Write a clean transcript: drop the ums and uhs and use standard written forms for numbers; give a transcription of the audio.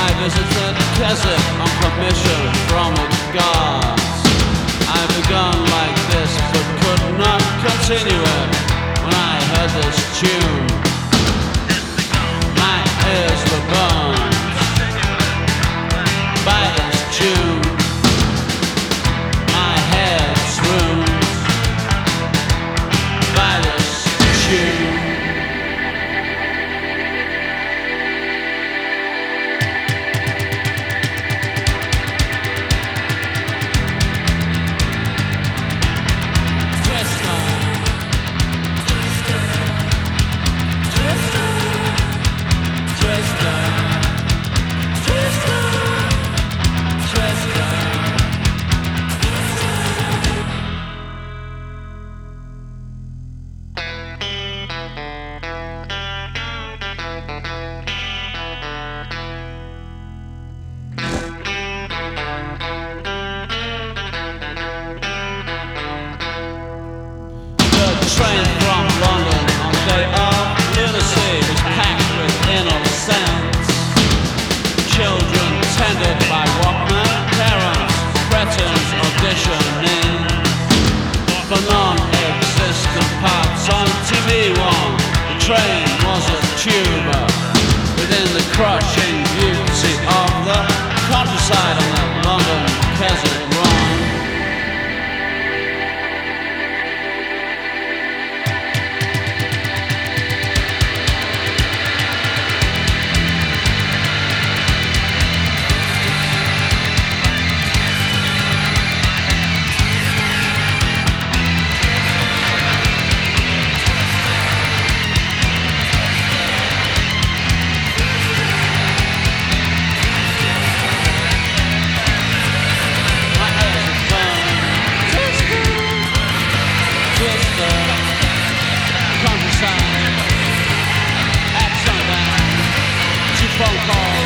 visited Keswick on permission from the gods. I begun like this but could not continue it when I heard this tune. My ears were burned by its tune. My head swooned by this tune. Train from London on the day of lunacy was packed with innocence. Children tended by Walkman, parents, cretins auditioning for non-existent parts on TV1. The train was a tuba within the crushing beauty of the countryside on that London Keswick run. Phone call.